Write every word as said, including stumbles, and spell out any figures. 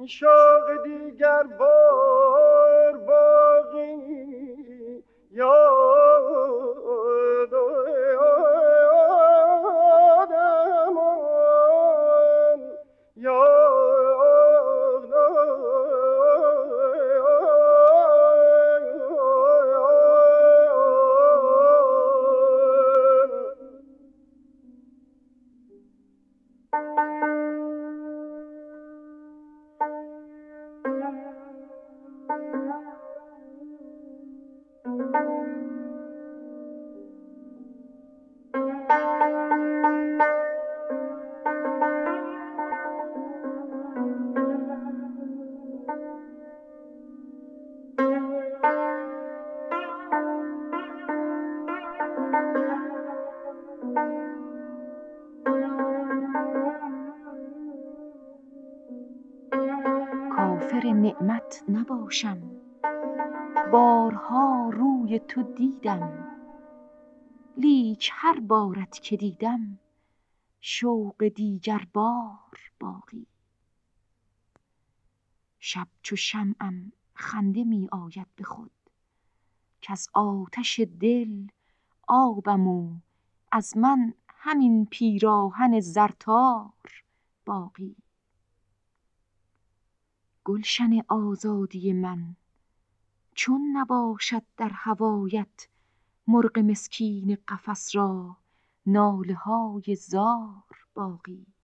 شوق دیگر بار باقی یاد آدمان یاد کافر نعمت نباشم، بارها روی تو دیدم، لیک هر بارت که دیدم شوق دیگر بار باقی. شب چو شمعم خنده می آید به خود، کز آتش دل آبم و از من همین پیراهن زرتار باقی. گلشن آزادی من چون نباشد در هوایت مرغ مسکین قفس را ناله های زار باقی.